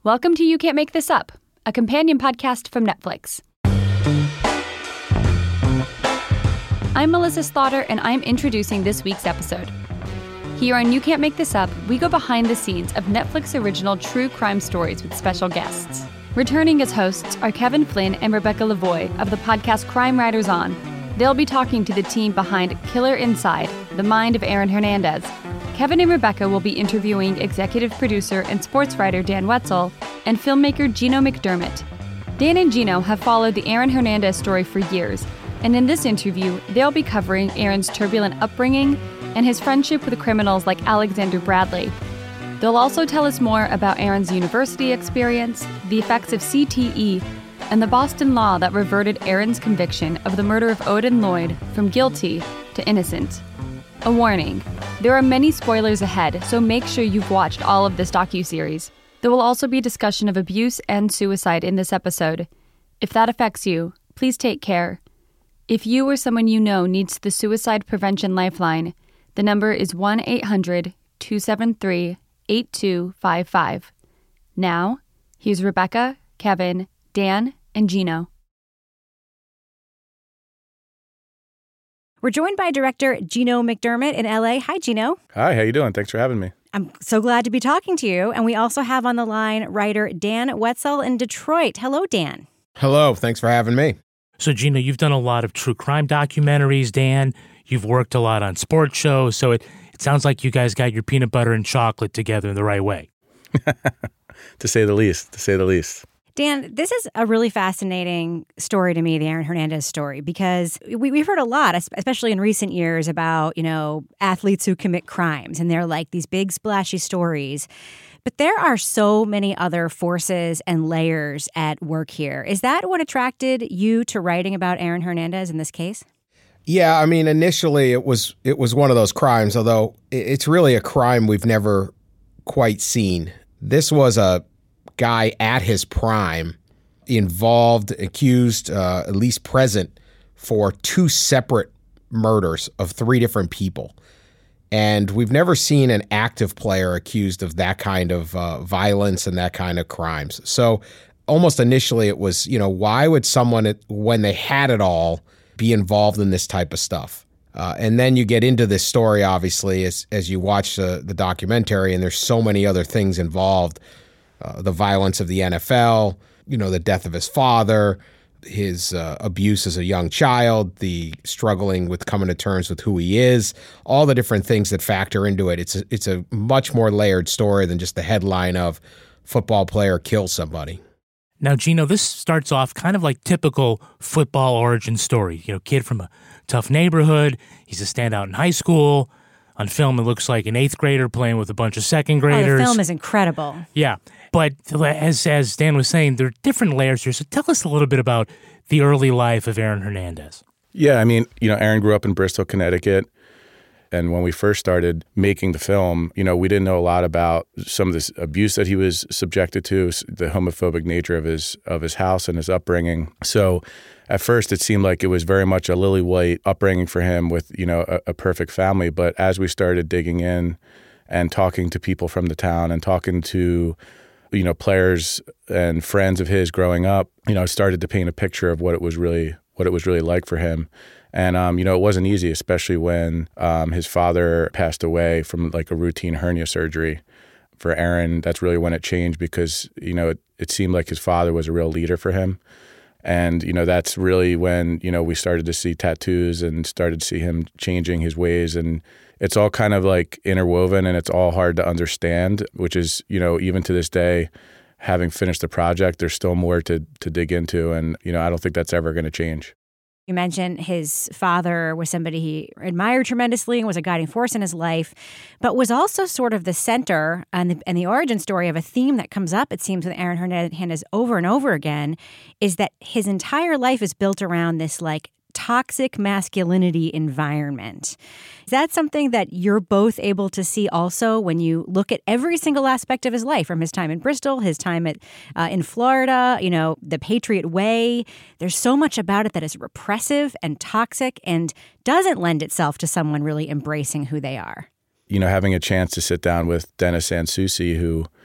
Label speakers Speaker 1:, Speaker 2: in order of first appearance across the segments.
Speaker 1: Welcome to You Can't Make This Up, a companion podcast from Netflix. I'm Melissa Slaughter, and I'm introducing this week's episode. Here on You Can't Make This Up, we go behind the scenes of Netflix original true crime stories with special guests. Returning as hosts are Kevin Flynn and Rebecca Lavoie of the podcast Crime Writers On. They'll be talking to the team behind Killer Inside, The Mind of Aaron Hernandez. Kevin and Rebecca will be interviewing executive producer and sports writer Dan Wetzel and filmmaker Gino McDermott. Dan and Gino have followed the Aaron Hernandez story for years, and in this interview, they'll be covering Aaron's turbulent upbringing and his friendship with criminals like Alexander Bradley. They'll also tell us more about Aaron's university experience, the effects of CTE, and the Boston law that reverted Aaron's conviction of the murder of Odin Lloyd from guilty to innocent. A warning, there are many spoilers ahead, so make sure you've watched all of this docuseries. There will also be discussion of abuse and suicide in this episode. If that affects you, please take care. If you or someone you know needs the Suicide Prevention Lifeline, the number is 1-800-273-8255. Now, here's Rebecca, Kevin, Dan, and Gino.
Speaker 2: We're joined by director Gino McDermott in LA. Hi, Gino.
Speaker 3: Hi, how you doing? Thanks for having me.
Speaker 2: I'm so glad to be talking to you. And we also have on the line writer Dan Wetzel in Detroit. Hello, Dan.
Speaker 4: Hello. Thanks for having me.
Speaker 5: So, Gino, you've done a lot of true crime documentaries, Dan. You've worked a lot on sports shows. So it sounds like you guys got your peanut butter and chocolate together in the right way.
Speaker 3: To say the least,
Speaker 2: Dan, this is a really fascinating story to me, the Aaron Hernandez story, because we've heard a lot, especially in recent years, about, athletes who commit crimes, and they're like these big splashy stories. But there are so many other forces and layers at work here. Is that what attracted you to writing about Aaron Hernandez in this case?
Speaker 4: Yeah, I mean, initially it was one of those crimes, although it's really a crime we've never quite seen. This was a guy at his prime, involved, accused, at least present for 2 separate murders of 3 different people. And we've never seen an active player accused of that kind of violence and that kind of crimes. So almost initially it was, why would someone, when they had it all, be involved in this type of stuff? And then you get into this story, obviously, as you watch the documentary, and there's so many other things involved. The violence of the NFL, the death of his father, his abuse as a young child, the struggling with coming to terms with who he is, all the different things that factor into it. It's a much more layered story than just the headline of football player kills somebody.
Speaker 5: Now, Gino, this starts off kind of like typical football origin story. Kid from a tough neighborhood. He's a standout in high school. On film, it looks like an 8th grader playing with a bunch of 2nd graders.
Speaker 2: Oh, the film is incredible.
Speaker 5: Yeah. But as Dan was saying, there are different layers here. So tell us a little bit about the early life of Aaron Hernandez.
Speaker 3: Yeah, I mean, Aaron grew up in Bristol, Connecticut. And when we first started making the film, we didn't know a lot about some of this abuse that he was subjected to, the homophobic nature of his house and his upbringing. So at first it seemed like it was very much a lily white upbringing for him with, a perfect family. But as we started digging in and talking to people from the town and talking to, players and friends of his growing up, started to paint a picture of what it was really like for him. And, it wasn't easy, especially when his father passed away from like a routine hernia surgery. For Aaron, that's really when it changed because, it seemed like his father was a real leader for him. And, that's really when, we started to see tattoos and started to see him changing his ways. And it's all kind of like interwoven and it's all hard to understand, which is, even to this day, having finished the project, there's still more to dig into. And, I don't think that's ever going to change.
Speaker 2: You mentioned his father was somebody he admired tremendously and was a guiding force in his life, but was also sort of the center and the origin story of a theme that comes up, it seems, with Aaron Hernandez over and over again, is that his entire life is built around this like toxic masculinity environment. Is that something that you're both able to see also when you look at every single aspect of his life, from his time in Bristol, his time in Florida, the Patriot Way? There's so much about it that is repressive and toxic and doesn't lend itself to someone really embracing who they are.
Speaker 3: Having a chance to sit down with Dennis Sansouci, who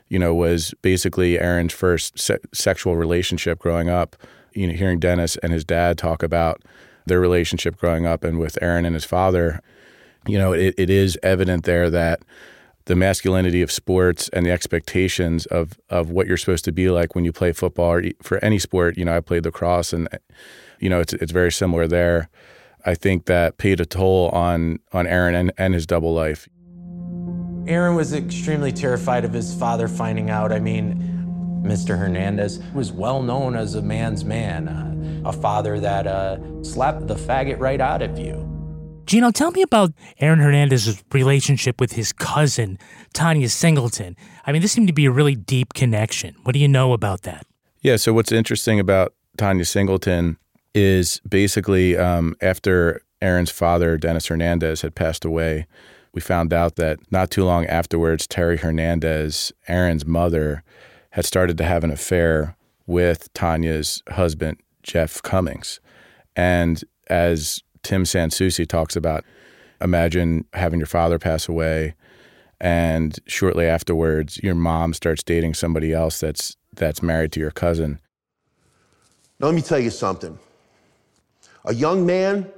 Speaker 3: was basically Aaron's first sexual relationship growing up. Hearing Dennis and his dad talk about their relationship growing up and with Aaron and his father, it is evident there that the masculinity of sports and the expectations of what you're supposed to be like when you play football or for any sport. I played lacrosse, and it's very similar there. I think that paid a toll on Aaron and his double life.
Speaker 6: Aaron was extremely terrified of his father finding out. I mean, Mr. Hernandez was well known as a man's man, a father that slapped the faggot right out of you.
Speaker 5: Gino, tell me about Aaron Hernandez's relationship with his cousin, Tanya Singleton. I mean, this seemed to be a really deep connection. What do you know about that?
Speaker 3: Yeah, so what's interesting about Tanya Singleton is basically after Aaron's father, Dennis Hernandez, had passed away, we found out that not too long afterwards, Terry Hernandez, Aaron's mother, had started to have an affair with Tanya's husband, Jeff Cummings. And as Tim Sansucci talks about, imagine having your father pass away, and shortly afterwards, your mom starts dating somebody else that's married to your cousin.
Speaker 7: Now, let me tell you something. A young man,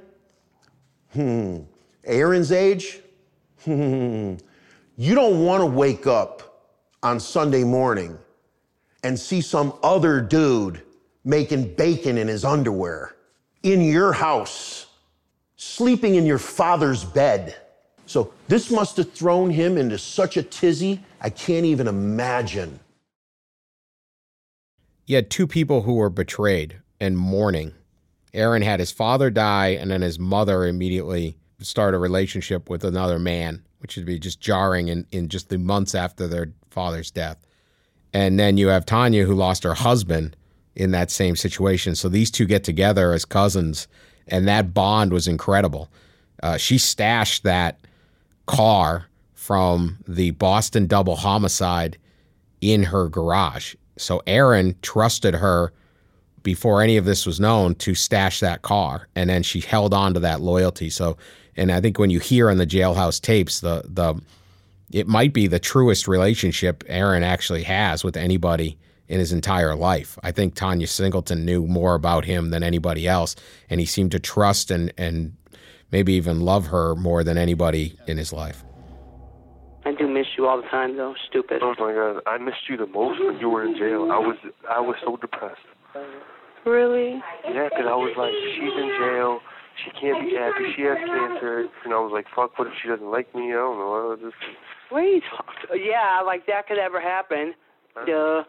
Speaker 7: Aaron's age, you don't want to wake up on Sunday morning and see some other dude making bacon in his underwear in your house, sleeping in your father's bed. So this must have thrown him into such a tizzy, I can't even imagine.
Speaker 4: You had two people who were betrayed and mourning. Aaron had his father die, and then his mother immediately start a relationship with another man, which would be just jarring in just the months after their father's death. And then you have Tanya, who lost her husband in that same situation. So these two get together as cousins, and that bond was incredible. She stashed that car from the Boston double homicide in her garage. So Aaron trusted her before any of this was known to stash that car, and then she held on to that loyalty. So, and I think when you hear on the Jailhouse tapes, it might be the truest relationship Aaron actually has with anybody in his entire life. I think Tanya Singleton knew more about him than anybody else, and he seemed to trust and maybe even love her more than anybody in his life.
Speaker 8: I do miss you all the time, though. Stupid.
Speaker 9: Oh my God, I missed you the most when you were in jail. I was so depressed.
Speaker 8: Really?
Speaker 9: Yeah, because I was like, she's in jail. She can't be happy. She has cancer. And I was like, fuck, what if she doesn't like me? I don't know.
Speaker 8: What are you talking? Yeah, like that could ever happen. Duh.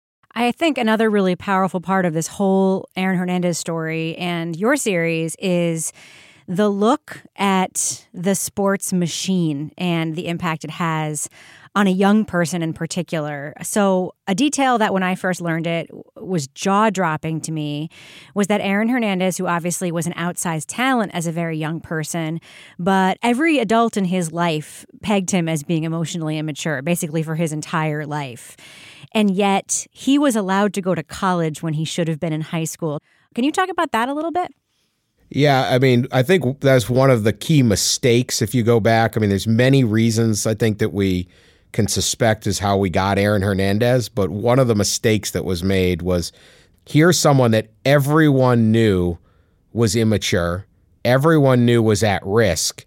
Speaker 2: I think another really powerful part of this whole Aaron Hernandez story and your series is the look at the sports machine and the impact it has on a young person in particular. So a detail that when I first learned it was jaw-dropping to me was that Aaron Hernandez, who obviously was an outsized talent as a very young person, but every adult in his life pegged him as being emotionally immature, basically for his entire life. And yet he was allowed to go to college when he should have been in high school. Can you talk about that a little bit?
Speaker 4: Yeah, I mean, I think that's one of the key mistakes if you go back. I mean, there's many reasons I think that we can suspect is how we got Aaron Hernandez, but one of the mistakes that was made was here's someone that everyone knew was immature, everyone knew was at risk,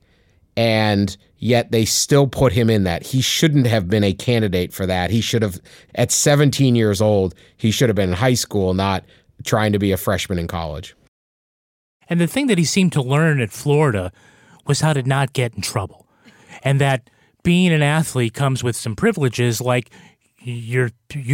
Speaker 4: and yet they still put him in that. He shouldn't have been a candidate for that. He should have, at 17 years old, he should have been in high school, not trying to be a freshman in college.
Speaker 5: And the thing that he seemed to learn at Florida was how to not get in trouble. And that being an athlete comes with some privileges, like you're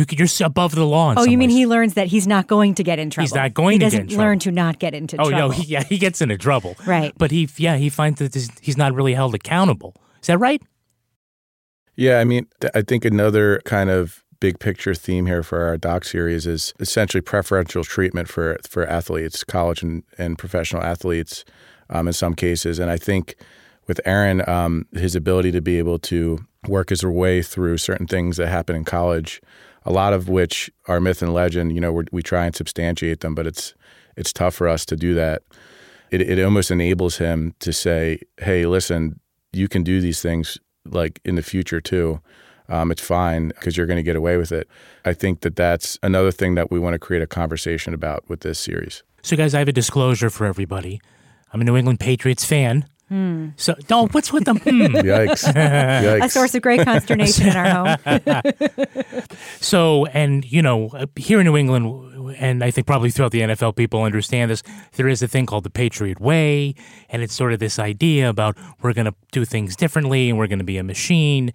Speaker 5: above the law.
Speaker 2: Oh, you mean he learns that he's not going to get in trouble?
Speaker 5: He's not going to get in trouble.
Speaker 2: He doesn't learn to not get into trouble.
Speaker 5: Oh, no, he gets into trouble.
Speaker 2: Right.
Speaker 5: But he finds that he's not really held accountable. Is that right?
Speaker 3: Yeah, I mean, I think another kind of big picture theme here for our doc series is essentially preferential treatment for athletes, college and professional athletes in some cases. And I think with Aaron, his ability to be able to work his way through certain things that happen in college, a lot of which are myth and legend, we try and substantiate them, but it's tough for us to do that. It almost enables him to say, hey, listen, you can do these things like in the future too. it's fine because you're going to get away with it. I think that that's another thing that we want to create a conversation about with this series.
Speaker 5: So, guys, I have a disclosure for everybody. I'm a New England Patriots fan. So, don't, what's with them?
Speaker 3: Yikes. Yikes.
Speaker 2: A source of great consternation in our home.
Speaker 5: So, and, here in New England, and I think probably throughout the NFL, people understand this, there is a thing called the Patriot Way, and it's sort of this idea about we're going to do things differently and we're going to be a machine.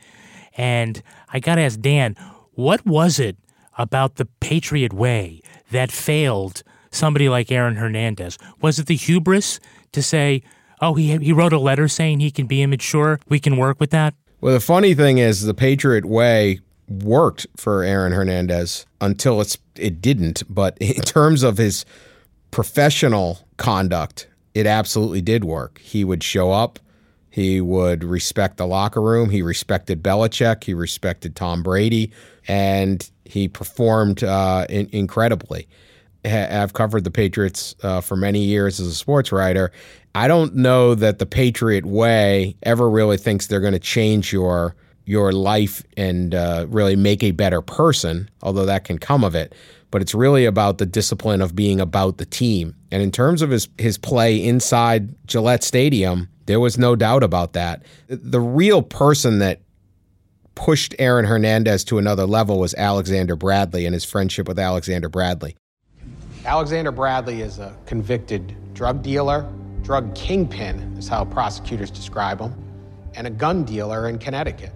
Speaker 5: And I got to ask Dan, what was it about the Patriot Way that failed somebody like Aaron Hernandez? Was it the hubris to say, oh, he wrote a letter saying he can be immature, we can work with that?
Speaker 4: Well, the funny thing is the Patriot Way worked for Aaron Hernandez until it didn't. But in terms of his professional conduct, it absolutely did work. He would show up. He would respect the locker room. He respected Belichick. He respected Tom Brady. And he performed incredibly. I've covered the Patriots for many years as a sports writer. I don't know that the Patriot Way ever really thinks they're going to change your life and really make a better person, although that can come of it. But it's really about the discipline of being about the team. And in terms of his play inside Gillette Stadium, there was no doubt about that. The real person that pushed Aaron Hernandez to another level was Alexander Bradley and his friendship with Alexander Bradley. Alexander Bradley is a convicted drug dealer, drug kingpin is how prosecutors describe him, and a gun dealer in Connecticut.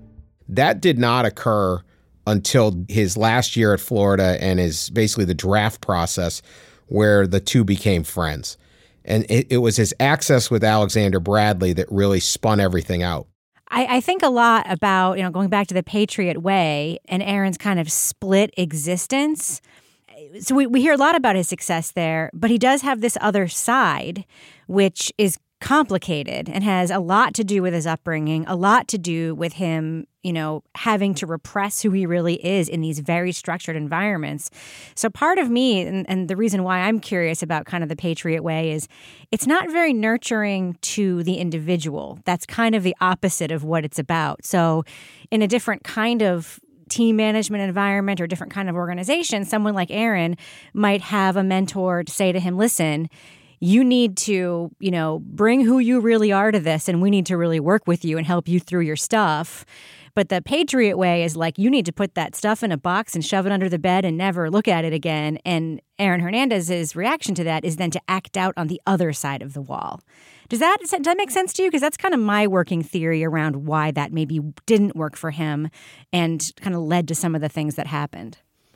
Speaker 4: That did not occur until his last year at Florida and basically the draft process where the two became friends. And it was his access with Alexander Bradley that really spun everything out.
Speaker 2: I think a lot about, going back to the Patriot Way and Aaron's kind of split existence. So we hear a lot about his success there, but he does have this other side, which is complicated and has a lot to do with his upbringing, a lot to do with him, having to repress who he really is in these very structured environments. So part of me, and the reason why I'm curious about kind of the Patriot Way is it's not very nurturing to the individual. That's kind of the opposite of what it's about. So in a different kind of team management environment or different kind of organization, someone like Aaron might have a mentor to say to him, listen, you need to, bring who you really are to this, and we need to really work with you and help you through your stuff. But the Patriot Way is like, you need to put that stuff in a box and shove it under the bed and never look at it again. And Aaron Hernandez's reaction to that is then to act out on the other side of the wall. Does that make sense to you? Because that's kind of my working theory around why that maybe didn't work for him and kind of led to some of the things that happened.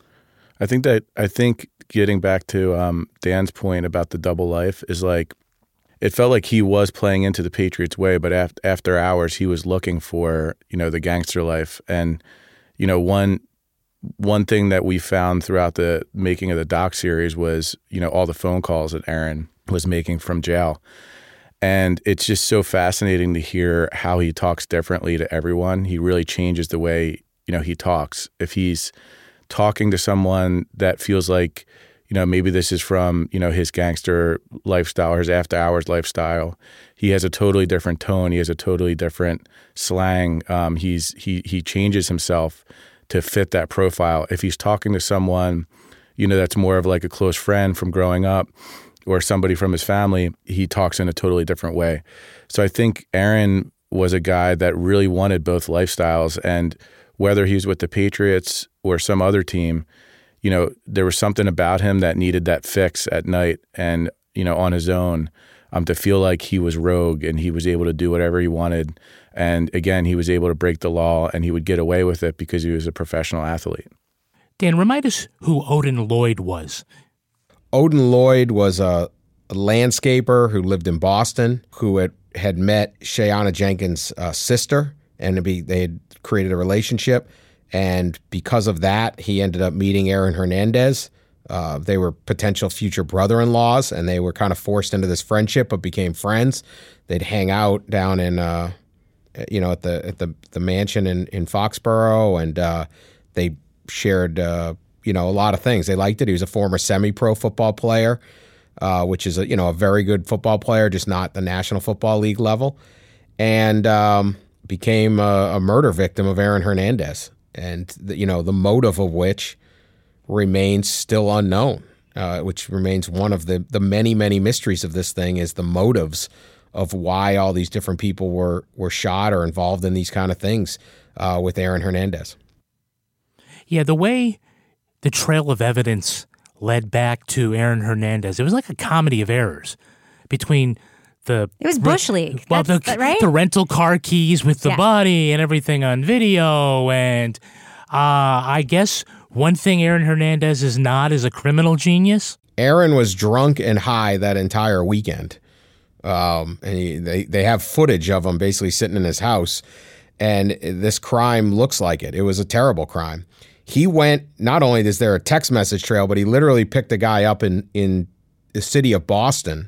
Speaker 3: I think getting back to Dan's point about the double life is like, it felt like he was playing into the Patriots Way, but after hours he was looking for, the gangster life. And, one thing that we found throughout the making of the doc series was, all the phone calls that Aaron was making from jail. And it's just so fascinating to hear how he talks differently to everyone. He really changes the way, he talks. If he's talking to someone that feels like, maybe this is from, his gangster lifestyle or his after hours lifestyle, he has a totally different tone. He has a totally different slang. He changes himself to fit that profile. If he's talking to someone, that's more of like a close friend from growing up or somebody from his family, he talks in a totally different way. So I think Aaron was a guy that really wanted both lifestyles, and whether he was with the Patriots or some other team, there was something about him that needed that fix at night and, on his own, to feel like he was rogue and he was able to do whatever he wanted. And again, he was able to break the law and he would get away with it because he was a professional athlete.
Speaker 5: Dan, remind us who Odin Lloyd was.
Speaker 4: Odin Lloyd was a landscaper who lived in Boston, who had met Shayana Jenkins' sister, and they had created a relationship. And because of that, he ended up meeting Aaron Hernandez. They were potential future brother-in-laws, and they were kind of forced into this friendship, but became friends. They'd hang out down in, at the mansion in Foxborough, and they shared, a lot of things. They liked it. He was a former semi-pro football player, which is a very good football player, just not the National Football League level. And became a murder victim of Aaron Hernandez, and the motive of which remains still unknown, which remains one of the many, many mysteries of this thing, is the motives of why all these different people were shot or involved in these kind of things with Aaron Hernandez.
Speaker 5: Yeah, the way the trail of evidence led back to Aaron Hernandez, it was like a comedy of errors between it
Speaker 2: was Bush League.
Speaker 5: Well,
Speaker 2: right?
Speaker 5: The rental car keys with the body and everything on video. And I guess one thing Aaron Hernandez is not is a criminal genius.
Speaker 4: Aaron was drunk and high that entire weekend. And they have footage of him basically sitting in his house. And this crime looks like it. It was a terrible crime. He went, not only is there a text message trail, but he literally picked a guy up in the city of Boston,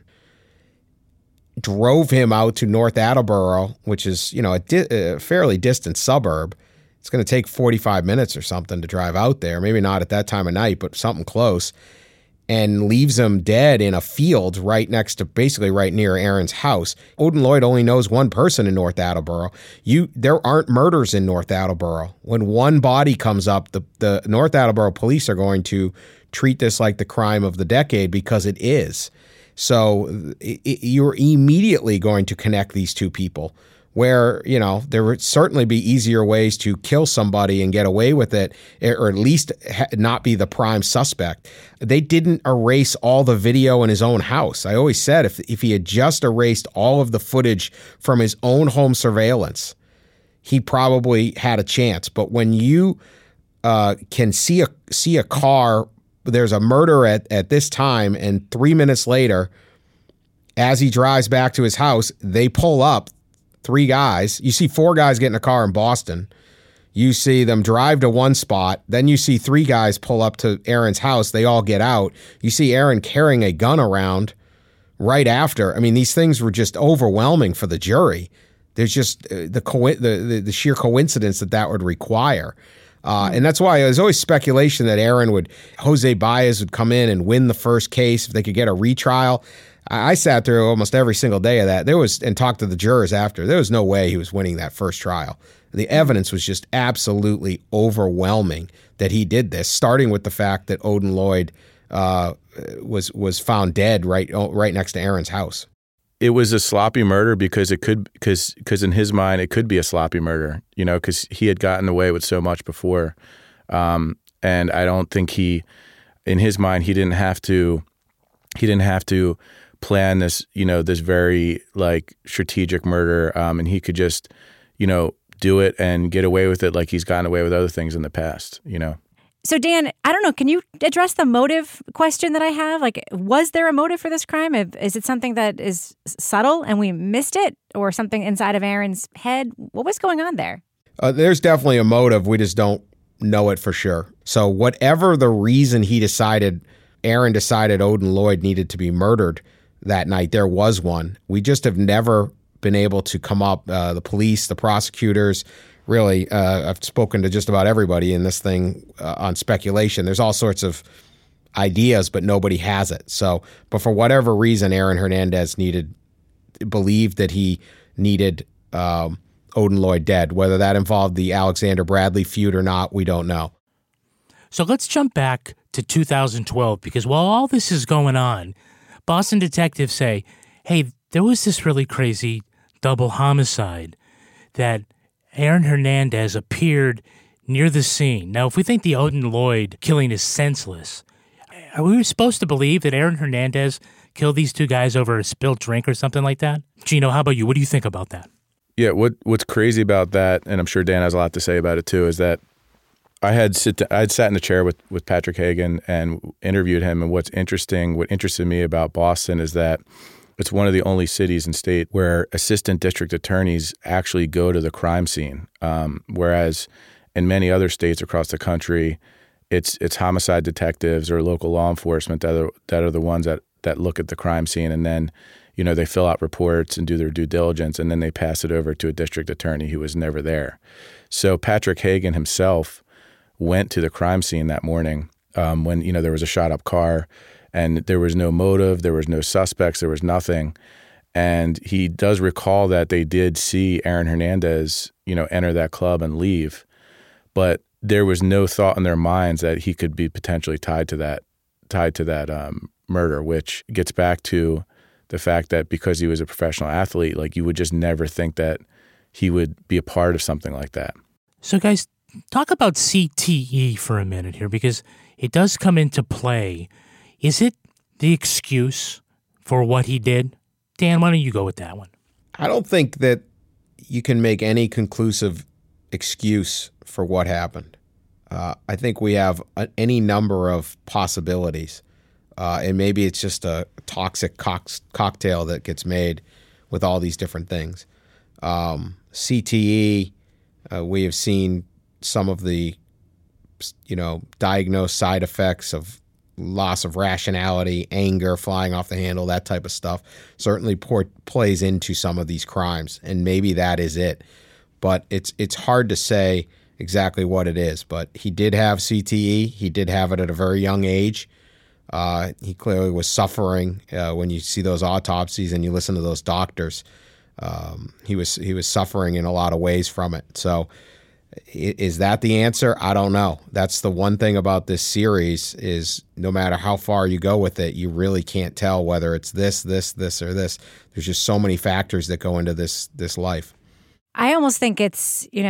Speaker 4: drove him out to North Attleboro, which is, a fairly distant suburb. It's going to take 45 minutes or something to drive out there. Maybe not at that time of night, but something close. And leaves him dead in a field right near Aaron's house. Odin Lloyd only knows one person in North Attleboro. There aren't murders in North Attleboro. When one body comes up, the North Attleboro police are going to treat this like the crime of the decade, because it is. So you're immediately going to connect these two people, where, there would certainly be easier ways to kill somebody and get away with it, or at least not be the prime suspect. They didn't erase all the video in his own house. I always said if he had just erased all of the footage from his own home surveillance, he probably had a chance. But when you can see a car, there's a murder at this time, and 3 minutes later, as he drives back to his house, they pull up 3 guys. You see 4 guys get in a car in Boston. You see them drive to one spot. Then you see 3 guys pull up to Aaron's house. They all get out. You see Aaron carrying a gun around right after. I mean, these things were just overwhelming for the jury. There's just the sheer coincidence that would require. And that's why there's always speculation that Jose Baez would come in and win the first case if they could get a retrial. I sat through almost every single day of that. And talked to the jurors after. There was no way he was winning that first trial. The evidence was just absolutely overwhelming that he did this, starting with the fact that Odin Lloyd was found dead right next to Aaron's house.
Speaker 3: It was a sloppy murder because in his mind it could be a sloppy murder, because he had gotten away with so much before, and I don't think in his mind he didn't have to plan this, this very strategic murder, and he could just, do it and get away with it like he's gotten away with other things in the past,
Speaker 2: So, Dan, I don't know, can you address the motive question that I have? Was there a motive for this crime? Is it something that is subtle and we missed it, or something inside of Aaron's head? What was going on there?
Speaker 4: There's definitely a motive. We just don't know it for sure. So whatever the reason Aaron decided Odin Lloyd needed to be murdered that night, there was one. We just have never been able to come up, the police, the prosecutors. Really, I've spoken to just about everybody in this thing on speculation. There's all sorts of ideas, but nobody has it. So, but for whatever reason, Aaron Hernandez believed that he needed Odin Lloyd dead. Whether that involved the Alexander Bradley feud or not, we don't know.
Speaker 5: So let's jump back to 2012, because while all this is going on, Boston detectives say, hey, there was this really crazy double homicide that Aaron Hernandez appeared near the scene. Now, if we think the Odin Lloyd killing is senseless, are we supposed to believe that Aaron Hernandez killed these 2 guys over a spilled drink or something like that? Gino, how about you? What do you think about that?
Speaker 3: Yeah, what's crazy about that, and I'm sure Dan has a lot to say about it too, is that I'd sat in the chair with Patrick Hagan and interviewed him, and what interested me about Boston is that it's one of the only cities and state where assistant district attorneys actually go to the crime scene, whereas in many other states across the country, it's homicide detectives or local law enforcement that are the ones that look at the crime scene, and then they fill out reports and do their due diligence, and then they pass it over to a district attorney who was never there. So Patrick Hagan himself went to the crime scene that morning when there was a shot up car, and there was no motive, there was no suspects, there was nothing. And he does recall that they did see Aaron Hernandez, enter that club and leave. But there was no thought in their minds that he could be potentially tied to that murder, which gets back to the fact that because he was a professional athlete, like you would just never think that he would be a part of something like that.
Speaker 5: So guys, talk about CTE for a minute here, because it does come into play. Is it the excuse for what he did? Dan, why don't you go with that one?
Speaker 4: I don't think that you can make any conclusive excuse for what happened. I think we have any number of possibilities. And maybe it's just a toxic cocktail that gets made with all these different things. CTE, we have seen some of the, diagnosed side effects of loss of rationality, anger, flying off the handle, that type of stuff certainly plays into some of these crimes. And maybe that is it. But it's hard to say exactly what it is. But he did have CTE. He did have it at a very young age. He clearly was suffering when you see those autopsies and you listen to those doctors. He was suffering in a lot of ways from it. So is that the answer? I don't know. That's the one thing about this series is no matter how far you go with it, you really can't tell whether it's this, or this. There's just so many factors that go into this life.
Speaker 2: I almost think it's, the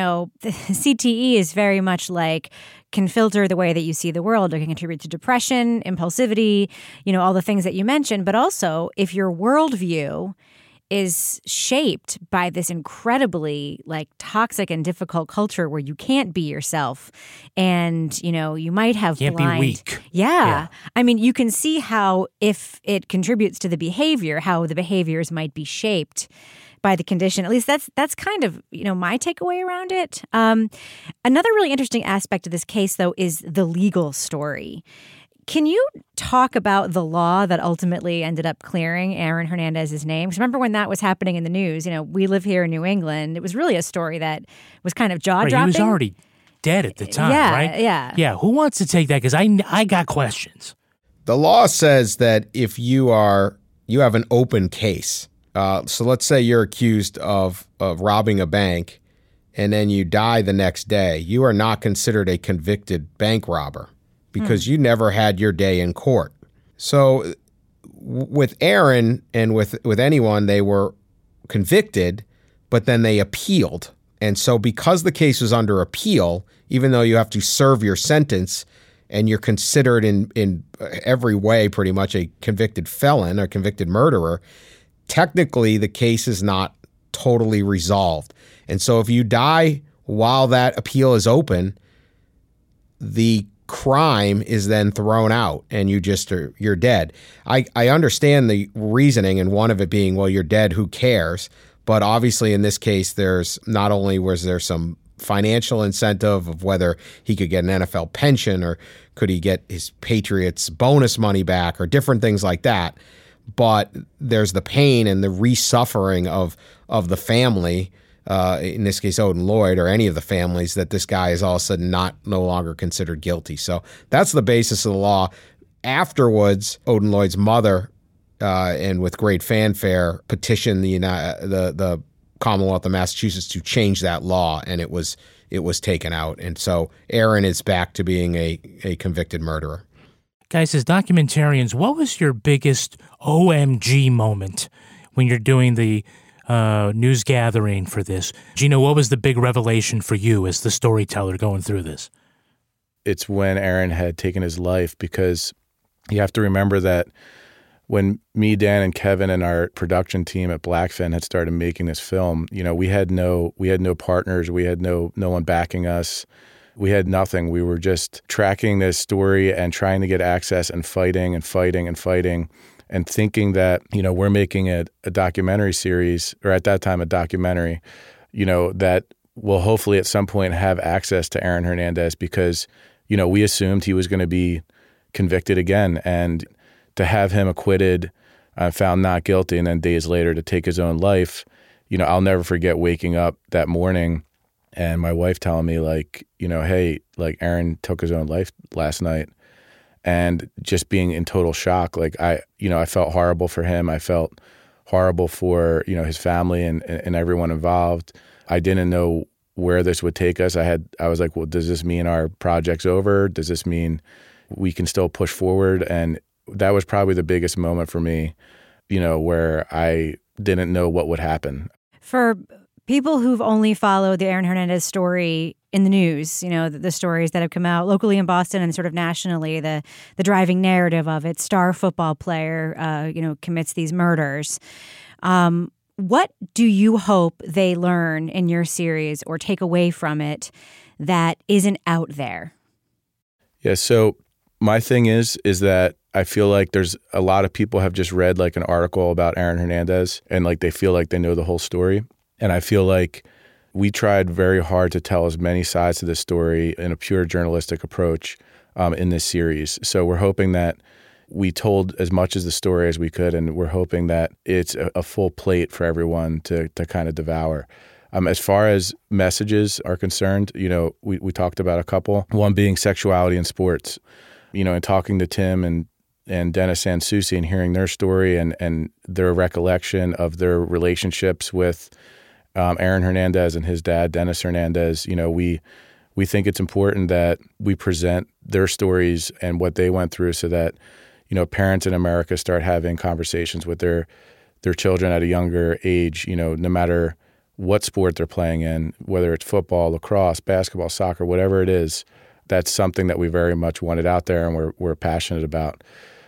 Speaker 2: CTE is very much like can filter the way that you see the world. It can contribute to depression, impulsivity, all the things that you mentioned. But also, if your worldview is shaped by this incredibly toxic and difficult culture where you can't be yourself and, you might have
Speaker 5: can't be weak.
Speaker 2: Yeah. I mean, you can see how if it contributes to the behavior, how the behaviors might be shaped by the condition. At least that's kind of, my takeaway around it. Another really interesting aspect of this case, though, is the legal story. Can you talk about the law that ultimately ended up clearing Aaron Hernandez's name? Because remember when that was happening in the news, we live here in New England. It was really a story that was kind of jaw-dropping.
Speaker 5: Right, he was already dead at the time, right?
Speaker 2: Yeah.
Speaker 5: Yeah, who wants to take that? Because I got questions.
Speaker 4: The law says that if you have an open case, so let's say you're accused of robbing a bank and then you die the next day, you are not considered a convicted bank robber because you never had your day in court. So with Aaron and with anyone, they were convicted, but then they appealed. And so because the case was under appeal, even though you have to serve your sentence and you're considered in every way pretty much a convicted felon or convicted murderer, technically the case is not totally resolved. And so if you die while that appeal is open, the crime is then thrown out and you're dead. I understand the reasoning, and one of it being, well, you're dead, who cares? But obviously in this case, there's not only was there some financial incentive of whether he could get an NFL pension or could he get his Patriots bonus money back or different things like that, but there's the pain and the resuffering of the family, in this case Odin Lloyd, or any of the families, that this guy is all of a sudden no longer considered guilty. So that's the basis of the law. Afterwards, Odin Lloyd's mother, and with great fanfare, petitioned the Commonwealth of Massachusetts to change that law, and it was taken out. And so Aaron is back to being a convicted murderer.
Speaker 5: Guys, as documentarians, what was your biggest OMG moment when you're doing the news gathering for this? Gino, what was the big revelation for you as the storyteller going through this?
Speaker 3: It's when Aaron had taken his life, because you have to remember that when me, Dan, and Kevin and our production team at Blackfin had started making this film, we had no partners, we had no one backing us. We had nothing. We were just tracking this story and trying to get access and fighting and thinking that, we're making a documentary series, or at that time a documentary, that will hopefully at some point have access to Aaron Hernandez, because, we assumed he was going to be convicted again. And to have him acquitted, found not guilty, and then days later to take his own life, I'll never forget waking up that morning and my wife telling me hey, Aaron took his own life last night, and just being in total shock. I felt horrible for him. I felt horrible for, his family and everyone involved. I didn't know where this would take us. I was like, well, does this mean our project's over? Does this mean we can still push forward? And that was probably the biggest moment for me, where I didn't know what would happen.
Speaker 2: For people who've only followed the Aaron Hernandez story in the news, the stories that have come out locally in Boston and sort of nationally, the driving narrative of it, star football player, commits these murders. What do you hope they learn in your series or take away from it that isn't out there?
Speaker 3: Yeah, so my thing is that I feel like there's a lot of people have just read like an article about Aaron Hernandez and like they feel like they know the whole story. And I feel like we tried very hard to tell as many sides to this story in a pure journalistic approach in this series. So we're hoping that we told as much of the story as we could, and we're hoping that it's a full plate for everyone to kind of devour. As far as messages are concerned, we talked about a couple. One being sexuality in sports. And talking to Tim and Dennis Sansucci and hearing their story and their recollection of their relationships with Aaron Hernandez and his dad, Dennis Hernandez, we think it's important that we present their stories and what they went through so that, parents in America start having conversations with their children at a younger age, no matter what sport they're playing in, whether it's football, lacrosse, basketball, soccer, whatever it is. That's something that we very much wanted out there and we're passionate about.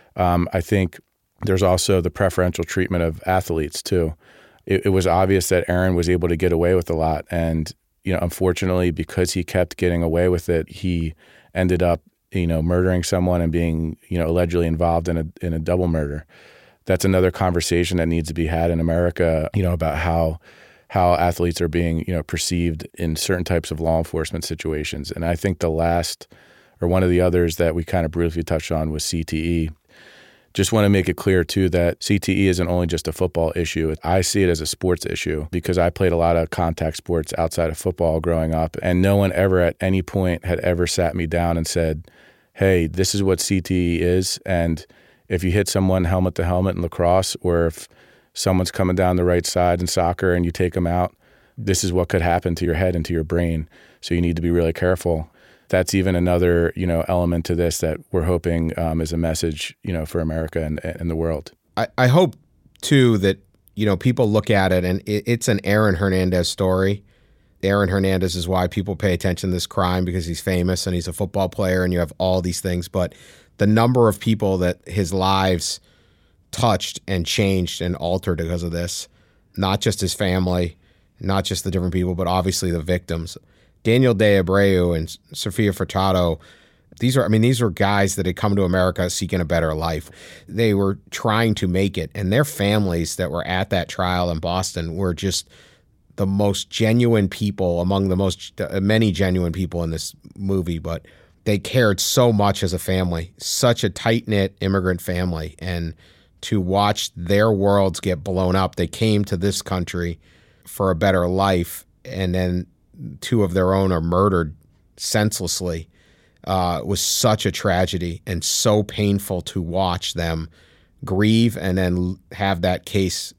Speaker 3: I think there's also the preferential treatment of athletes too. It was obvious that Aaron was able to get away with a lot. And, unfortunately, because he kept getting away with it, he ended up, murdering someone and being, allegedly involved in a double murder. That's another conversation that needs to be had in America, about how athletes are being, perceived in certain types of law enforcement situations. And I think the last, or one of the others that we kind of briefly touched on was CTE. Just want to make it clear, too, that CTE isn't only just a football issue. I see it as a sports issue because I played a lot of contact sports outside of football growing up, and no one ever at any point had ever sat me down and said, hey, this is what CTE is, and if you hit someone helmet to helmet in lacrosse, or if someone's coming down the right side in soccer and you take them out, this is what could happen to your head and to your brain. So you need to be really careful. That's even another, element to this that we're hoping is a message, for America and the world.
Speaker 4: I hope, too, that, people look at it and it's an Aaron Hernandez story. Aaron Hernandez is why people pay attention to this crime, because he's famous and he's a football player and you have all these things. But the number of people that his lives touched and changed and altered because of this, not just his family, not just the different people, but obviously the victims. Daniel De Abreu and Sofia Furtado, these are guys that had come to America seeking a better life. They were trying to make it, and their families that were at that trial in Boston were just the most genuine people among the many genuine people in this movie, but they cared so much as a family, such a tight-knit immigrant family, and to watch their worlds get blown up. They came to this country for a better life, and then two of their own are murdered senselessly. It was such a tragedy and so painful to watch them grieve and then have that case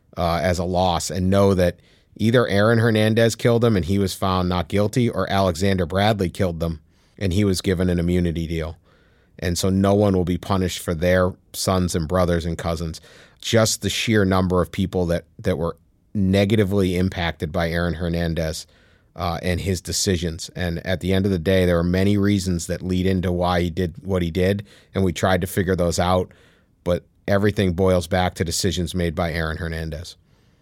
Speaker 4: as a loss and know that either Aaron Hernandez killed them and he was found not guilty, or Alexander Bradley killed them and he was given an immunity deal. And so no one will be punished for their sons and brothers and cousins. Just the sheer number of people that were negatively impacted by Aaron Hernandez and his decisions. And at the end of the day, there are many reasons that lead into why he did what he did, and we tried to figure those out, but everything boils back to decisions made by Aaron Hernandez.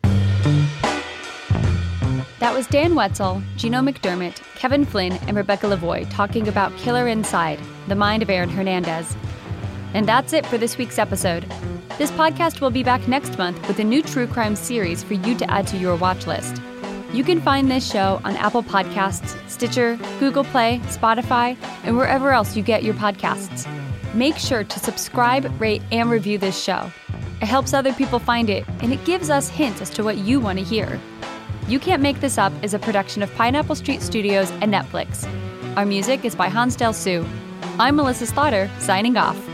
Speaker 1: That was Dan Wetzel, Gino McDermott, Kevin Flynn, and Rebecca Lavoie talking about Killer Inside, the mind of Aaron Hernandez. And that's it for this week's episode. This podcast will be back next month with a new true crime series for you to add to your watch list. You can find this show on Apple Podcasts, Stitcher, Google Play, Spotify, and wherever else you get your podcasts. Make sure to subscribe, rate, and review this show. It helps other people find it, and it gives us hints as to what you want to hear. You Can't Make This Up is a production of Pineapple Street Studios and Netflix. Our music is by Hans Del Sue. I'm Melissa Slaughter, signing off.